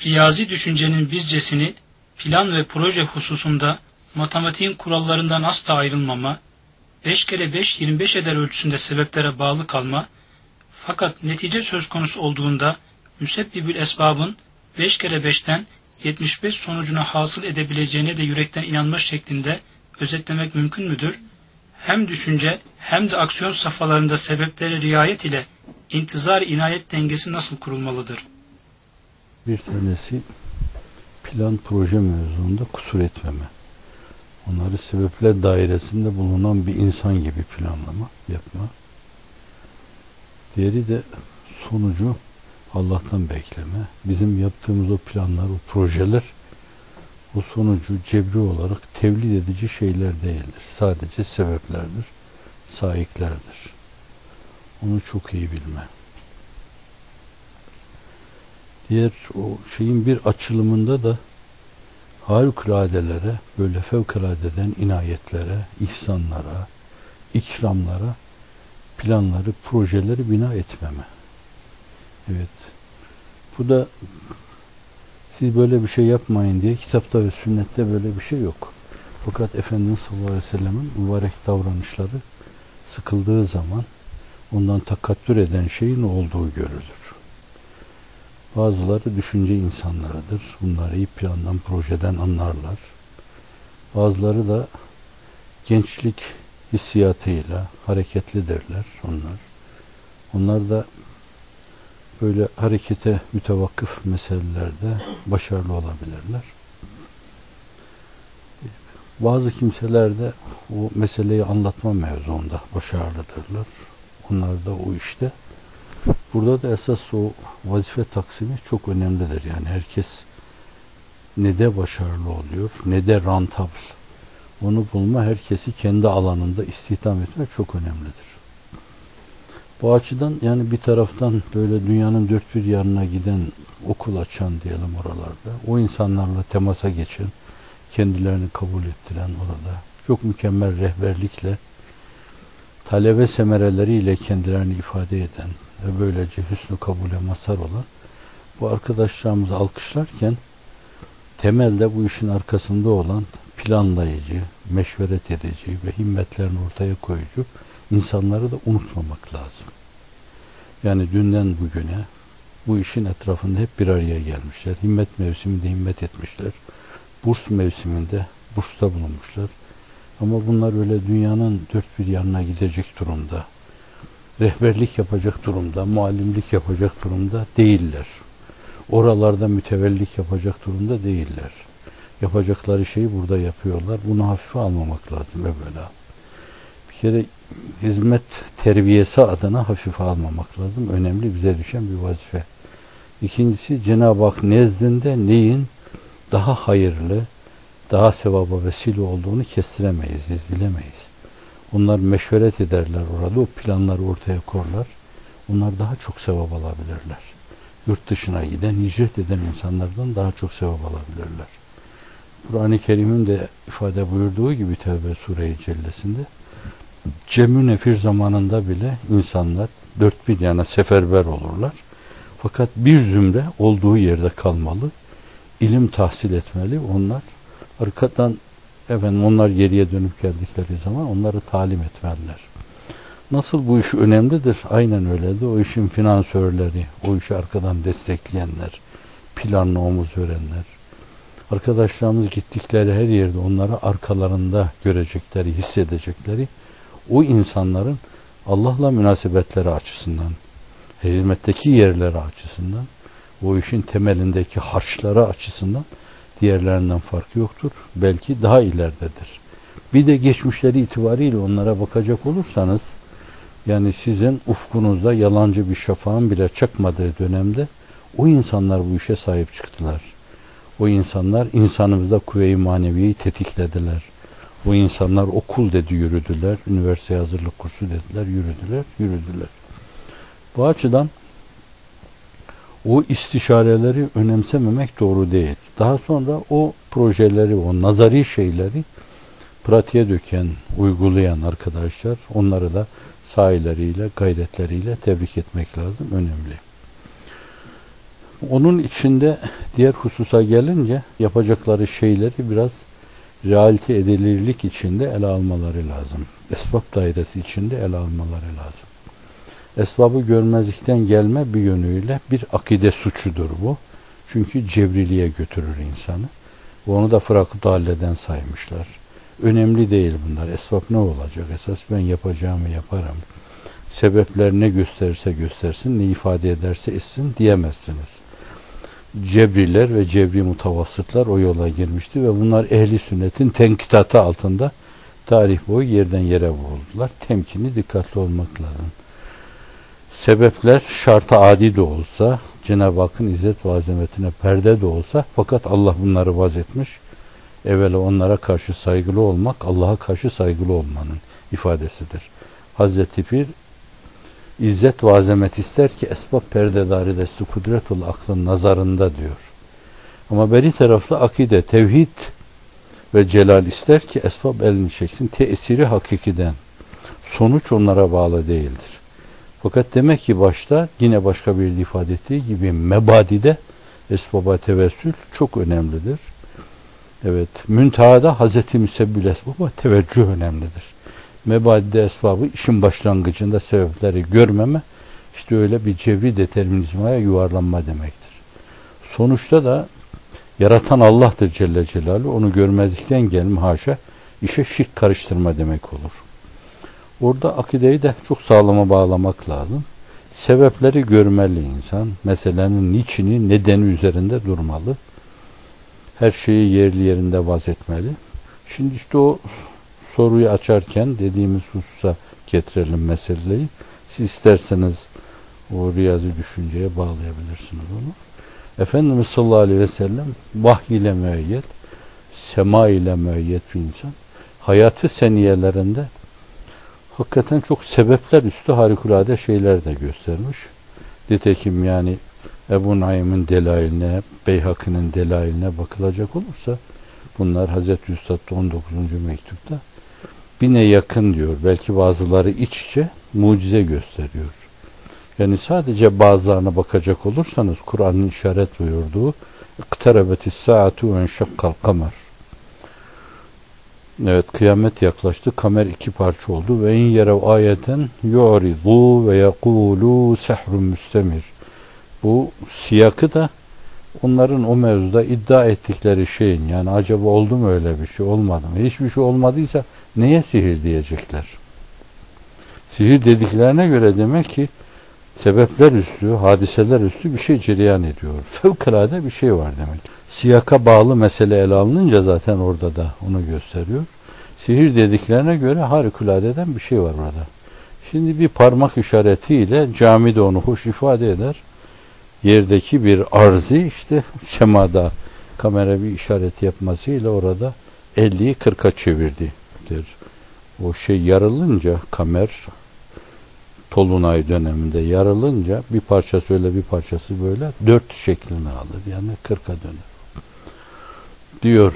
Riyazi düşüncenin bizcesini plan ve proje hususunda matematiğin kurallarından asla ayrılmama, 5 kere 5 25 eder ölçüsünde sebeplere bağlı kalma, fakat netice söz konusu olduğunda müsebbibül esbabın 5 kere 5'ten 75 sonucuna hasıl edebileceğine de yürekten inanma şeklinde özetlemek mümkün müdür? Hem düşünce hem de aksiyon safhalarında sebeplere riayet ile intizar inayet dengesi nasıl kurulmalıdır? Bir tanesi plan proje mevzuunda kusur etmeme. Onları sebepler dairesinde bulunan bir insan gibi planlama, yapma. Diğeri de sonucu Allah'tan bekleme. Bizim yaptığımız o planlar, o projeler o sonucu cebri olarak tevlid edici şeyler değildir. Sadece sebeplerdir, saiklerdir. Onu çok iyi bilme. Diğer o şeyin bir açılımında da harikuladelere, böyle fevkaladeden inayetlere, ihsanlara, ikramlara, planları, projeleri bina etmeme. Evet. Bu da siz böyle bir şey yapmayın diye kitapta ve sünnette böyle bir şey yok. Fakat Efendimiz sallallahu aleyhi ve sellem'in mübarek davranışları sıkıldığı zaman ondan takattür eden şeyin olduğu görülür. Bazıları düşünce insanlarıdır. Bunları iyi plandan, projeden anlarlar. Bazıları da gençlik hissiyatıyla hareketlidirler onlar. Onlar da böyle harekete mütevakkıf meselelerde başarılı olabilirler. Bazı kimseler de o meseleyi anlatma mevzuunda başarılıdırlar. Onlar da o işte. Burada da esas o vazife taksimi çok önemlidir. Yani herkes ne de başarılı oluyor, ne de rantabl. Onu bulma, herkesi kendi alanında istihdam etmek çok önemlidir. Bu açıdan yani bir taraftan böyle dünyanın dört bir yanına giden, okul açan diyelim oralarda, o insanlarla temasa geçen, kendilerini kabul ettiren orada, çok mükemmel rehberlikle, talebe semereleriyle kendilerini ifade eden ve böylece hüsnü kabule mazhar olan bu arkadaşlarımızı alkışlarken temelde bu işin arkasında olan planlayıcı, meşveret edici ve himmetlerini ortaya koyucu insanları da unutmamak lazım. Yani dünden bugüne bu işin etrafında hep bir araya gelmişler. Himmet mevsiminde himmet etmişler. Burs mevsiminde bursta bulunmuşlar. Ama bunlar öyle dünyanın dört bir yanına gidecek durumda, rehberlik yapacak durumda, muallimlik yapacak durumda değiller. Oralarda mütevellik yapacak durumda değiller. Yapacakları şeyi burada yapıyorlar. Bunu hafife almamak lazım evvela. Bir kere hizmet terbiyesi adına hafife almamak lazım. Önemli, bize düşen bir vazife. İkincisi, Cenab-ı Hak nezdinde neyin daha hayırlı, daha sevaba vesile olduğunu kestiremeyiz, biz bilemeyiz. Onlar meşveret ederler orada, o planları ortaya korlar. Onlar daha çok sevap alabilirler. Yurt dışına giden, hicret eden insanlardan daha çok sevap alabilirler. Kur'an-ı Kerim'in de ifade buyurduğu gibi Tevbe Sure-i Cellesi'nde Cem-ü Nefir zamanında bile insanlar dört bir yana seferber olurlar. Fakat bir zümre olduğu yerde kalmalı, ilim tahsil etmeli. Onlar arkadan onlar geriye dönüp geldikleri zaman onları talim etmeliler. Nasıl bu iş önemlidir? Aynen öyledir. O işin finansörleri, o işi arkadan destekleyenler, planla omuz verenler, arkadaşlarımız gittikleri her yerde onları arkalarında görecekleri, hissedecekleri o insanların Allah'la münasebetleri açısından, hizmetteki yerleri açısından, o işin temelindeki harçları açısından diğerlerinden farkı yoktur. Belki daha ileridedir. Bir de geçmişleri itibariyle onlara bakacak olursanız, yani sizin ufkunuzda yalancı bir şafağın bile çakmadığı dönemde o insanlar bu işe sahip çıktılar. O insanlar insanımızda kuvve-i maneviyeyi tetiklediler. O insanlar okul dedi yürüdüler, üniversite hazırlık kursu dediler, yürüdüler. Bu açıdan o istişareleri önemsememek doğru değil. Daha sonra o projeleri, o nazari şeyleri pratiğe döken, uygulayan arkadaşlar, onları da sahileriyle, gayretleriyle tebrik etmek lazım. Önemli. Onun içinde diğer hususa gelince yapacakları şeyleri biraz realite edilirlik içinde ele almaları lazım. Esbab dairesi içinde ele almaları lazım. Esbabı görmezlikten gelme bir yönüyle bir akide suçudur bu. Çünkü cevriliğe götürür insanı. Onu da fırak-ı dalleden saymışlar. Önemli değil bunlar. Esbab ne olacak? Esas ben yapacağımı yaparım. Sebepler ne gösterirse göstersin, ne ifade ederse etsin diyemezsiniz. Cebriler ve cebri mutavassıtlar o yola girmişti ve bunlar ehli sünnetin tenkitatı altında tarih boyu yerden yere vuruldular. Temkinli, dikkatli olmak lazım. Sebepler şarta adi de olsa, Cenab-ı Hakk'ın izzet ve azametine perde de olsa, fakat Allah bunları vazetmiş. Evvela onlara karşı saygılı olmak, Allah'a karşı saygılı olmanın ifadesidir. Hazreti Pir, İzzet ve azamet ister ki esbab perdedarı desti kudretul aklın nazarında diyor. Ama beri tarafta akide, tevhid ve celal ister ki esbab elini çeksin. Tesiri hakikiden. Sonuç onlara bağlı değildir. Fakat demek ki başta yine başka bir ifade ettiği gibi mebadide esbaba tevessül çok önemlidir. Evet, müntehada Hazreti Müsebbül esbaba teveccüh önemlidir. Mebadide esbabı işin başlangıcında sebepleri görmeme, işte öyle bir cevri determinizmaya yuvarlanma demektir. Sonuçta da yaratan Allah'tır Celle Celaluhu, onu görmezlikten gelme haşa, işe şirk karıştırma demek olur. Orada akideyi de çok sağlama bağlamak lazım. Sebepleri görmeli insan, meselenin niçini, nedeni üzerinde durmalı. Her şeyi yerli yerinde vazetmeli. Şimdi işte o soruyu açarken dediğimiz hususa getirelim meseleyi. Siz isterseniz o riyazi düşünceye bağlayabilirsiniz onu. Efendimiz sallallahu aleyhi ve sellem vahiy ile müeyyet, sema ile müeyyet bir insan. Hayatı seniyelerinde hakikaten çok sebepler üstü harikulade şeyler de göstermiş. Nitekim yani Ebu Naim'in delailine, Beyhaki'nin delailine bakılacak olursa bunlar Hazreti Üstad'da 19. mektupta bine yakın diyor. Belki bazıları iç içe mucize gösteriyor. Yani sadece bazılarına bakacak olursanız Kur'an'ın işaret buyurduğu "İkterebetis saatu ve enşakkal kamer." Evet, kıyamet yaklaştı. Kamer iki parça oldu. Ve in yerev ayeten yu'ridu ve yekulu sehrun müstemir. Bu siyakı da onların o mevzuda iddia ettikleri şeyin, yani acaba oldu mu öyle bir şey, olmadı mı? Hiçbir şey olmadıysa neye sihir diyecekler? Sihir dediklerine göre demek ki sebepler üstü, hadiseler üstü bir şey cereyan ediyor. Fevkalade bir şey var demek. Siyaka bağlı mesele ele alınınca zaten orada da onu gösteriyor. Sihir dediklerine göre harikuladeden bir şey var orada. Şimdi bir parmak işaretiyle camide onu hoş ifade eder. Yerdeki bir arzı işte semada kamera bir işaret yapmasıyla orada 50'yi 40'a çevirdidir. O şey yarılınca, kamer Tolunay döneminde yarılınca bir parçası öyle bir parçası böyle 4 şeklini alır. Yani 40'a döner. Diyor.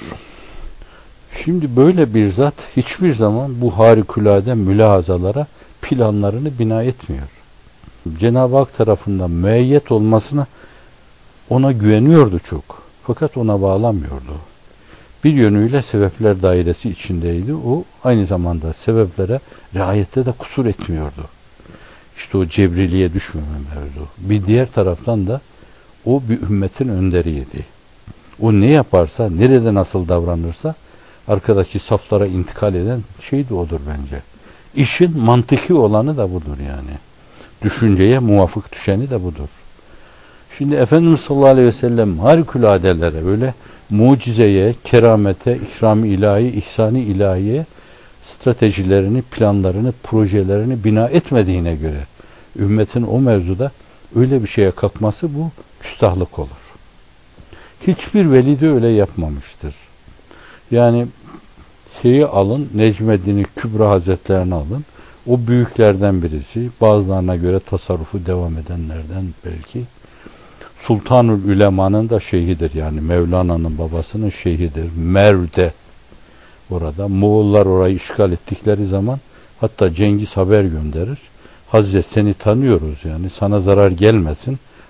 Şimdi böyle bir zat hiçbir zaman bu harikulade mülahazalara planlarını bina etmiyor. Cenab-ı Hak tarafından müeyyet olmasına ona güveniyordu çok. Fakat ona bağlamıyordu. Bir yönüyle sebepler dairesi içindeydi. O aynı zamanda sebeplere riayette de kusur etmiyordu. İşte o cebriliğe düşmeme mevzu. Bir diğer taraftan da o bir ümmetin önderiydi. O ne yaparsa, nerede nasıl davranırsa arkadaki saflara intikal eden şey de odur bence. İşin mantıki olanı da budur yani. Düşünceye muvafık düşeni de budur. Şimdi Efendimiz sallallahu aleyhi ve sellem harikuladelere, böyle mucizeye, keramete, ikram-ı ilahi, ihsan-ı ilahiye stratejilerini, planlarını, projelerini bina etmediğine göre ümmetin o mevzuda öyle bir şeye kalkması bu küstahlık olur. Hiçbir veli de öyle yapmamıştır. Yani şeyi alın, Necmeddin Kübra Hazretlerini alın. O büyüklerden birisi. Bazılarına göre tasarrufu devam edenlerden belki. Sultanül Ülema'nın da şeyhidir. Yani Mevlana'nın babasının şeyhidir. Merv'de orada. Moğollar orayı işgal ettikleri zaman hatta Cengiz haber gönderir. Hazret seni tanıyoruz yani. Sana zarar gelmesin.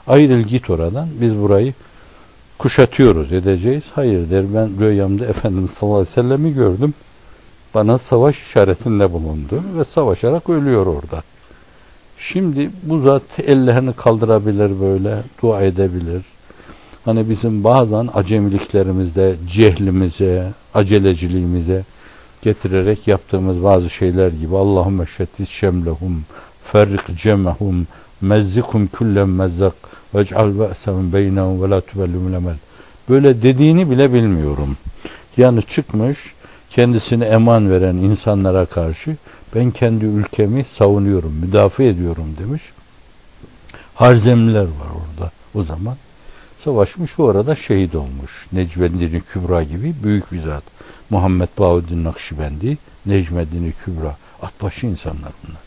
Ayrıl git oradan, biz burayı kuşatıyoruz, edeceğiz. Hayır der, ben rüyamda Efendimiz sallallahu aleyhi ve sellem'i gördüm. Bana savaş işaretinde bulundu ve savaşarak ölüyor orada. Şimdi bu zat ellerini kaldırabilir, böyle dua edebilir. Hani bizim bazen acemiliklerimizde, cehlimize, aceleciliğimize getirerek yaptığımız bazı şeyler gibi Allahümme şettit şemlehum ferrik cemehum mezzikum kullen mezzak vec'al be'sem beynehum ve la tübellüm lemel. Böyle dediğini bile bilmiyorum. Yani çıkmış kendisine eman veren insanlara karşı ben kendi ülkemi savunuyorum, müdafaa ediyorum demiş. Harzemliler var orada o zaman. Savaşmış ve orada şehit olmuş. Necmeddin Kübra gibi büyük bir zat. Muhammed Bahuddin Nakşibendi, Necmeddin Kübra. Atbaşı insanlar bunlar.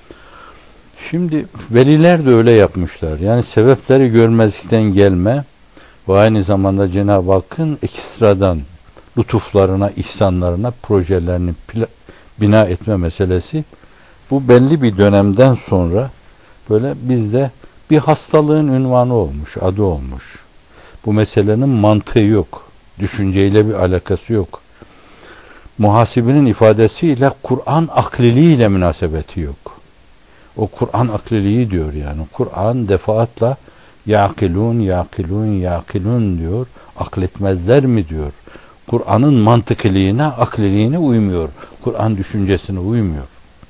Şimdi veliler de öyle yapmışlar. Yani sebepleri görmezlikten gelme ve aynı zamanda Cenab-ı Hakk'ın ekstradan lütuflarına, ihsanlarına, projelerini bina etme meselesi bu belli bir dönemden sonra böyle bizde bir hastalığın ünvanı olmuş, adı olmuş. Bu meselenin mantığı yok. Düşünceyle bir alakası yok. Muhasibinin ifadesiyle Kur'an akliliğiyle münasebeti yok. O Kur'an akliliği diyor yani. Kur'an defaatla yakilun, yakilun, yakilun diyor. Akletmezler mi diyor. Kur'an'ın mantıkiliğine, akliliğine uymuyor. Kur'an düşüncesine uymuyor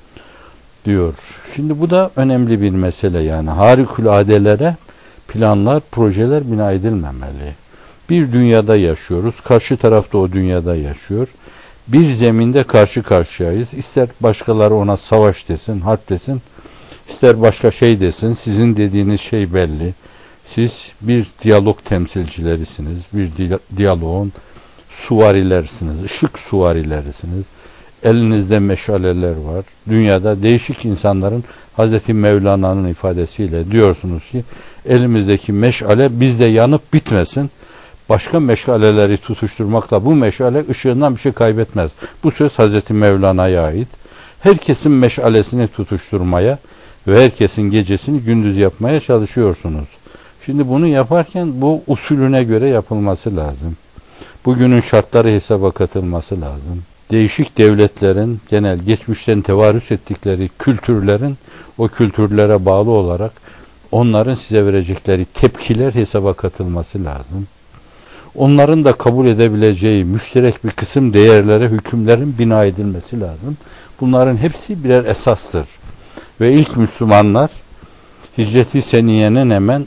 diyor. Şimdi bu da önemli bir mesele yani. Harikuladelere planlar, projeler bina edilmemeli. Bir dünyada yaşıyoruz. Karşı tarafta o dünyada yaşıyor. Bir zeminde karşı karşıyayız. İster başkaları ona savaş desin, harp desin. İster başka şey desin. Sizin dediğiniz şey belli. Siz bir diyalog temsilcilerisiniz. Bir diyaloğun suvarilersiniz. Işık suvarilerisiniz. Elinizde meşaleler var. Dünyada değişik insanların Hazreti Mevlana'nın ifadesiyle diyorsunuz ki elimizdeki meşale bizde yanıp bitmesin. Başka meşaleleri tutuşturmakla bu meşale ışığından bir şey kaybetmez. Bu söz Hazreti Mevlana'ya ait. Herkesin meşalesini tutuşturmaya ve herkesin gecesini gündüz yapmaya çalışıyorsunuz. Şimdi bunu yaparken bu usulüne göre yapılması lazım. Bugünün şartları hesaba katılması lazım. Değişik devletlerin genel geçmişten tevarüs ettikleri kültürlerin o kültürlere bağlı olarak onların size verecekleri tepkiler hesaba katılması lazım. Onların da kabul edebileceği müşterek bir kısım değerlere, hükümlerin bina edilmesi lazım. Bunların hepsi birer esastır. Ve ilk Müslümanlar Hicret-i Seniye'nin hemen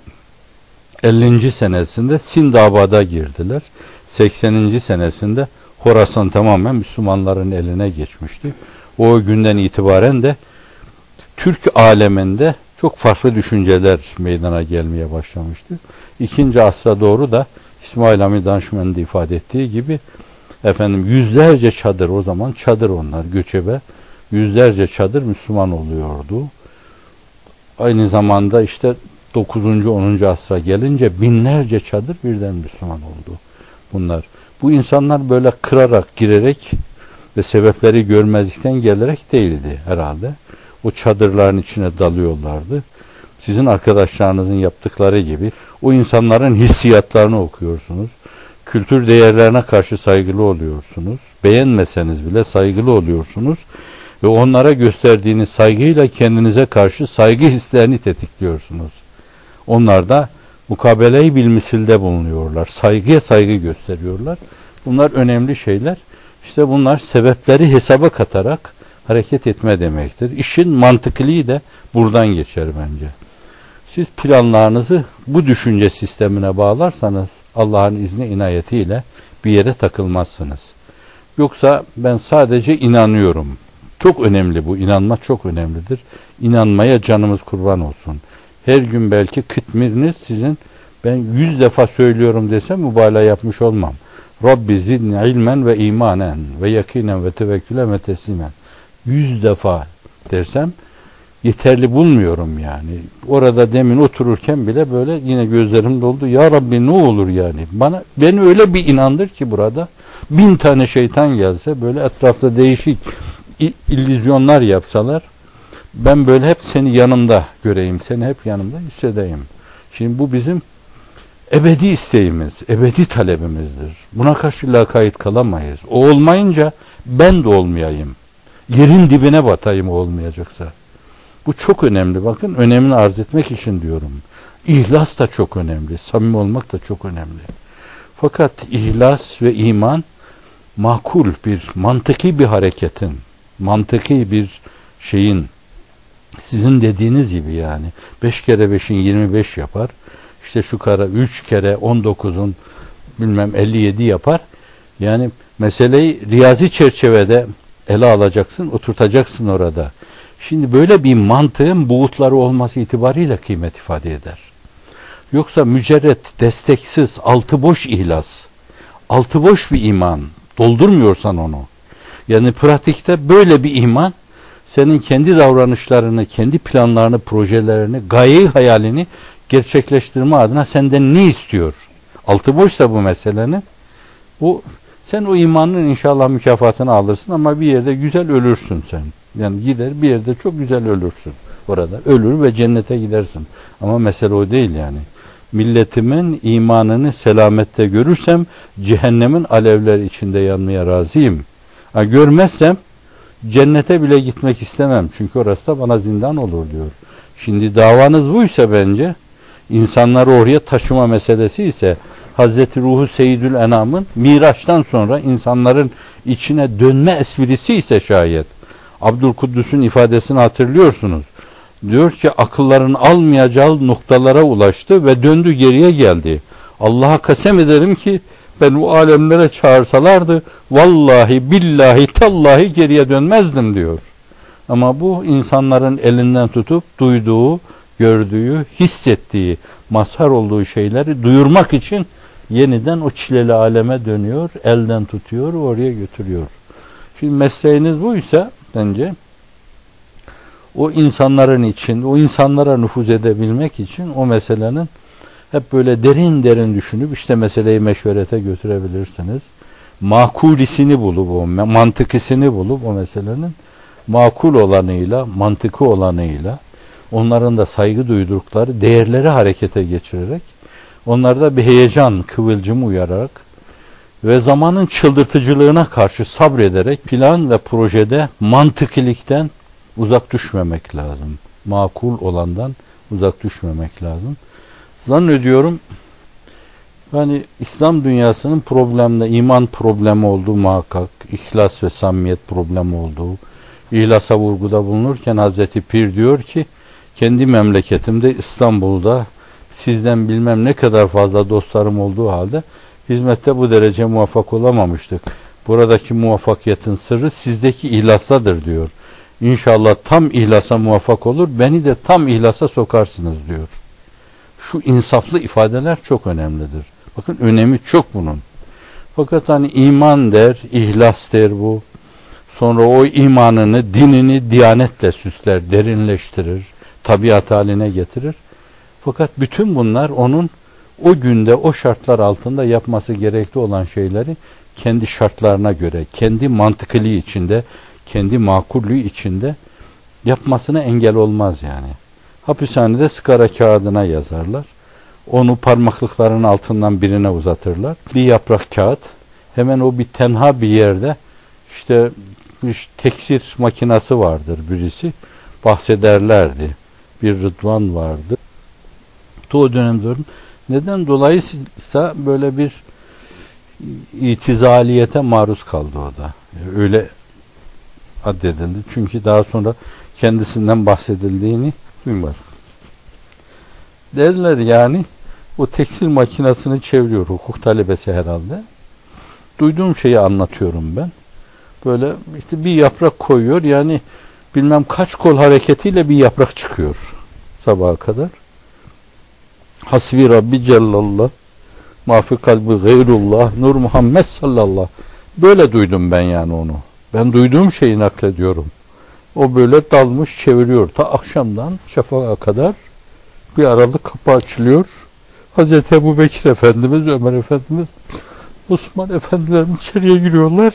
50. senesinde Sindabad'a girdiler. 80. senesinde Horasan tamamen Müslümanların eline geçmişti. O günden itibaren de Türk aleminde çok farklı düşünceler meydana gelmeye başlamıştı. 2. asra doğru da İsmail Hamid Danışmen'in de ifade ettiği gibi yüzlerce çadır, o zaman çadır onlar, göçebe yüzlerce çadır Müslüman oluyordu. Aynı zamanda işte 9. 10. asra gelince binlerce çadır birden Müslüman oldu bunlar. Bu insanlar böyle kırarak, girerek ve sebepleri görmezlikten gelerek değildi herhalde. O çadırların içine dalıyorlardı. Sizin arkadaşlarınızın yaptıkları gibi o insanların hissiyatlarını okuyorsunuz. Kültür değerlerine karşı saygılı oluyorsunuz. Beğenmeseniz bile saygılı oluyorsunuz. Ve onlara gösterdiğiniz saygıyla kendinize karşı saygı hislerini tetikliyorsunuz. Onlar da mukabele-i bilmisilde bulunuyorlar. Saygıya saygı gösteriyorlar. Bunlar önemli şeyler. İşte bunlar sebepleri hesaba katarak hareket etme demektir. İşin mantıklığı da buradan geçer bence. Siz planlarınızı bu düşünce sistemine bağlarsanız Allah'ın izni inayetiyle bir yere takılmazsınız. Yoksa ben sadece inanıyorum. Çok önemli bu. İnanmak çok önemlidir. İnanmaya canımız kurban olsun. Her gün belki kıtmiriniz sizin, ben 100 defa söylüyorum desem mübalağa yapmış olmam. Rabbi zidni ilmen ve imanen ve yakinen ve tevekkülen ve teslimen. 100 defa dersem yeterli bulmuyorum yani. Orada demin otururken bile böyle yine gözlerim doldu. Ya Rabbi ne olur yani. Beni öyle bir inandır ki burada 1000 tane şeytan gelse böyle etrafta değişik illüzyonlar yapsalar ben böyle hep seni yanımda göreyim. Seni hep yanımda hissedeyim. Şimdi bu bizim ebedi isteğimiz, ebedi talebimizdir. Buna karşı lakayt kalamayız. O olmayınca ben de olmayayım. Yerin dibine batayım o olmayacaksa. Bu çok önemli. Bakın önemini arz etmek için diyorum. İhlas da çok önemli. Samimi olmak da çok önemli. Fakat ihlas ve iman makul bir, mantıki bir hareketin, mantıki bir şeyin, sizin dediğiniz gibi yani 5 kere 5'in 25 yapar. İşte şu kara 3 kere 19'un bilmem 57 yapar. Yani meseleyi riyazi çerçevede ele alacaksın, oturtacaksın orada. Şimdi böyle bir mantığın buğutları olması itibariyle kıymet ifade eder. Yoksa mücerret, desteksiz, altı boş ihlas, altı boş bir iman, doldurmuyorsan onu. Yani pratikte böyle bir iman, senin kendi davranışlarını, kendi planlarını, projelerini, gayeyi, hayalini gerçekleştirme adına senden ne istiyor? Altı boşsa bu meselenin, sen o imanın inşallah mükafatını alırsın ama bir yerde güzel ölürsün sen. Yani gider bir yerde çok güzel ölürsün. Orada ölür ve cennete gidersin. Ama mesele o değil yani. Milletimin imanını selamette görürsem cehennemin alevler içinde yanmaya razıyım. Görmezsem cennete bile gitmek istemem. Çünkü orası da bana zindan olur diyor. Şimdi davanız buysa bence, insanları oraya taşıma meselesi ise Hazreti Ruhu Seyyidül Enam'ın Miraç'tan sonra insanların içine dönme esprisi ise şayet, Abdülkuddüs'ün ifadesini hatırlıyorsunuz. Diyor ki akılların almayacağı noktalara ulaştı ve döndü geriye geldi. Allah'a kasem ederim ki ben o alemlere çağırsalardı vallahi billahi tallahi geriye dönmezdim diyor. Ama bu insanların elinden tutup duyduğu, gördüğü, hissettiği, mazhar olduğu şeyleri duyurmak için yeniden o çileli aleme dönüyor, elden tutuyor, oraya götürüyor. Şimdi mesleğiniz buysa bence o insanların için, o insanlara nüfuz edebilmek için o meselenin hep böyle derin derin düşünüp işte meseleyi meşverete götürebilirsiniz. Makulisini bulup, o mantıkisini bulup o meselenin makul olanıyla, mantıklı olanıyla onların da saygı duydukları değerleri harekete geçirerek onlarda bir heyecan kıvılcımı uyararak ve zamanın çıldırtıcılığına karşı sabrederek plan ve projede mantıkilikten uzak düşmemek lazım. Makul olandan uzak düşmemek lazım. Zannediyorum hani İslam dünyasının problemde iman problemi olduğu muhakkak, ihlas ve samimiyet problemi olduğu, İhlasa vurguda bulunurken Hazreti Pir diyor ki kendi memleketimde İstanbul'da sizden bilmem ne kadar fazla dostlarım olduğu halde hizmette bu derece muvaffak olamamıştık. Buradaki muvaffakiyetin sırrı sizdeki ihlasadır diyor. İnşallah tam ihlasa muvaffak olur, beni de tam ihlasa sokarsınız diyor. Şu insaflı ifadeler çok önemlidir. Bakın önemi çok bunun. Fakat hani iman der, ihlas der bu. Sonra o imanını, dinini diyanetle süsler, derinleştirir, tabiat haline getirir. Fakat bütün bunlar onun o günde, o şartlar altında yapması gerekli olan şeyleri kendi şartlarına göre, kendi mantıklığı içinde, kendi makullüğü içinde yapmasına engel olmaz yani. Hapishanede sigara kağıdına yazarlar. Onu parmaklıkların altından birine uzatırlar. Bir yaprak kağıt, hemen o bir tenha bir yerde işte bir teksir makinası vardır birisi. Bahsederlerdi. Bir Rıdvan vardı. O dönemde neden dolayısıyla böyle bir itizaliyete maruz kaldı o da. Öyle addedildi. Çünkü daha sonra kendisinden bahsedildiğini duymadım. Derler yani o tekstil makinesini çeviriyor. Hukuk talebesi herhalde. Duyduğum şeyi anlatıyorum ben. Böyle işte bir yaprak koyuyor. Yani bilmem kaç kol hareketiyle bir yaprak çıkıyor sabaha kadar. Hasbi Rabbi Cellallah mafi kalbi gayrullah Nur Muhammed sallallahu. Böyle duydum ben yani onu. Ben duyduğum şeyi naklediyorum. O böyle dalmış çeviriyor. Ta akşamdan şafağa kadar bir aralık kapı açılıyor. Hazreti Ebu Bekir Efendimiz, Ömer Efendimiz, Osman Efendilerim içeriye giriyorlar.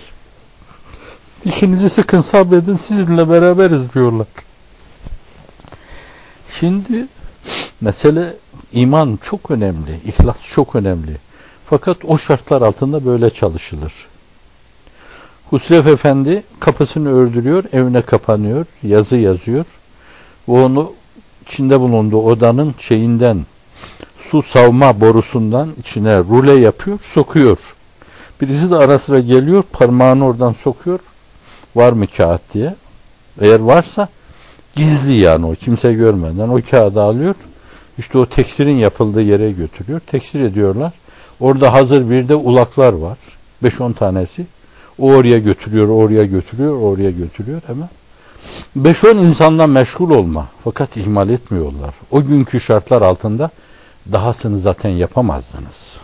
İkinizi sıkın sabredin sizinle beraberiz diyorlar. Şimdi mesele iman çok önemli, ihlas çok önemli. Fakat o şartlar altında böyle çalışılır. Husrev Efendi kapısını ördürüyor, evine kapanıyor, yazı yazıyor. Onu içinde bulunduğu odanın su savma borusundan içine rule yapıyor, sokuyor. Birisi de ara sıra geliyor, parmağını oradan sokuyor. Var mı kağıt diye. Eğer varsa gizli, yani o kimse görmeden o kağıdı alıyor. İşte o tekstirin yapıldığı yere götürüyor. Tekstir ediyorlar. Orada hazır bir de ulaklar var. 5-10 tanesi. O oraya götürüyor, oraya götürüyor, oraya götürüyor hemen. 5-10 insandan meşgul olma. Fakat ihmal etmiyorlar. O günkü şartlar altında dahasını zaten yapamazdınız.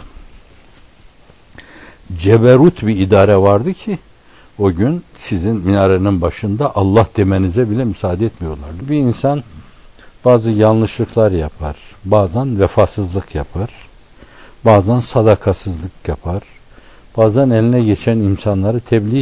Ceberut bir idare vardı ki o gün sizin minarenin başında Allah demenize bile müsaade etmiyorlardı. Bir insan bazı yanlışlıklar yapar. Bazen vefasızlık yapar. Bazen sadakasızlık yapar. Bazen eline geçen imkanları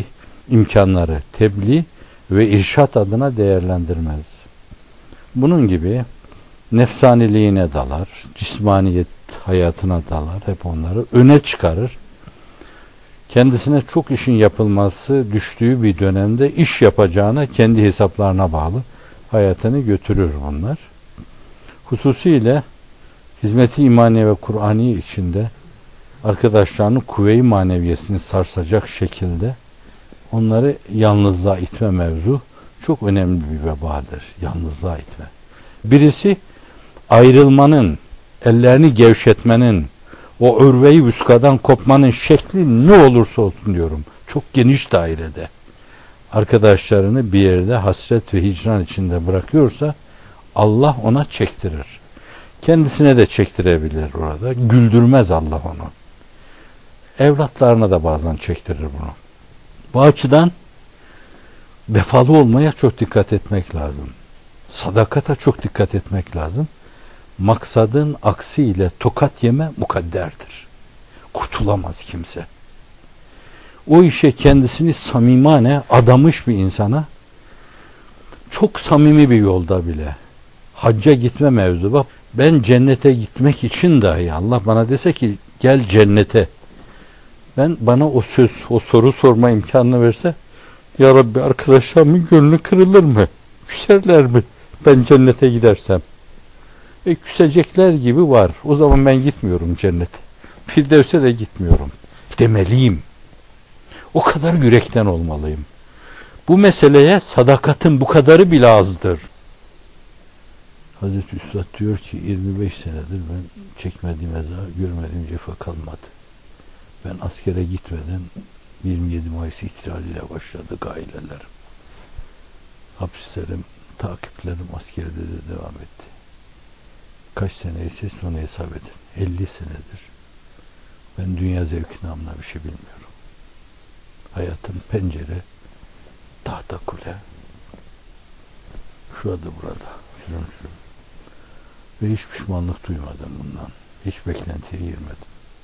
tebliğ ve irşat adına değerlendirmez. Bunun gibi nefsaniliğine dalar, cismaniyet hayatına dalar, hep onları öne çıkarır. Kendisine çok işin yapılması düştüğü bir dönemde iş yapacağına kendi hesaplarına bağlı hayatını götürür bunlar. Hususiyle hizmeti imaniye ve Kur'ani içinde arkadaşlarının kuvve-i maneviyesini sarsacak şekilde onları yalnızlığa itme mevzu çok önemli bir vebadır. Yalnızlığa itme. Birisi ayrılmanın, ellerini gevşetmenin, o örve-i vüskadan kopmanın şekli ne olursa olsun diyorum. Çok geniş dairede. Arkadaşlarını bir yerde hasret ve hicran içinde bırakıyorsa Allah ona çektirir. Kendisine de çektirebilir orada. Güldürmez Allah onu. Evlatlarına da bazen çektirir bunu. Bu açıdan vefalı olmaya çok dikkat etmek lazım. Sadakata çok dikkat etmek lazım. Maksadın aksiyle tokat yeme mukadderdir. Kurtulamaz kimse. O işe kendisini samimane adamış bir insana çok samimi bir yolda bile hacca gitme mevzu. Bak, ben cennete gitmek için dahi Allah bana dese ki gel cennete, bana o soru sorma imkanını verse, ya Rabbi arkadaşlarımın gönlü kırılır mı? Küserler mi? Ben cennete gidersem. Küsecekler gibi var. O zaman ben gitmiyorum cennete. Firdevs'e de gitmiyorum demeliyim. O kadar yürekten olmalıyım. Bu meseleye sadakatin bu kadarı bile azdır. Hazreti Üstad diyor ki 25 senedir ben çekmediğim eza, görmediğim cefa kalmadı. Ben askere gitmeden 27 Mayıs ihtilaliyle başladı gailelerim. Hapislerim, takiplerim askerde de devam etti. Kaç sene ise sonra hesap edin. 50 senedir. Ben dünya zevki namına bir şey bilmiyorum. Hayatım pencere, tahta kule, şurada burada, şuram. Ve hiç pişmanlık duymadım bundan. Hiç beklentiye girmedim.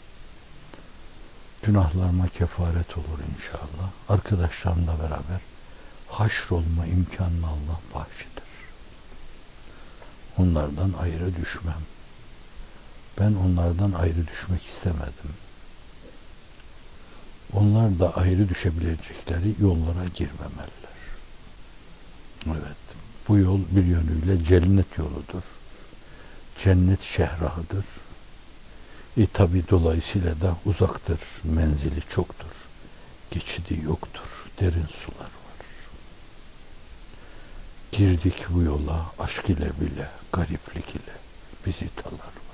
Günahlarıma kefaret olur inşallah. Arkadaşlarımla beraber haşrolma imkanını Allah bahşeder. Onlardan ayrı düşmem. Ben onlardan ayrı düşmek istemedim. Onlar da ayrı düşebilecekleri yollara girmemeliler. Evet, bu yol bir yönüyle cennet yoludur. Cennet şehrahıdır. Tabi dolayısıyla da uzaktır, menzili çoktur. Geçidi yoktur, derin sular var. Girdik bu yola, aşk ile bile, gariplik ile bizi talar.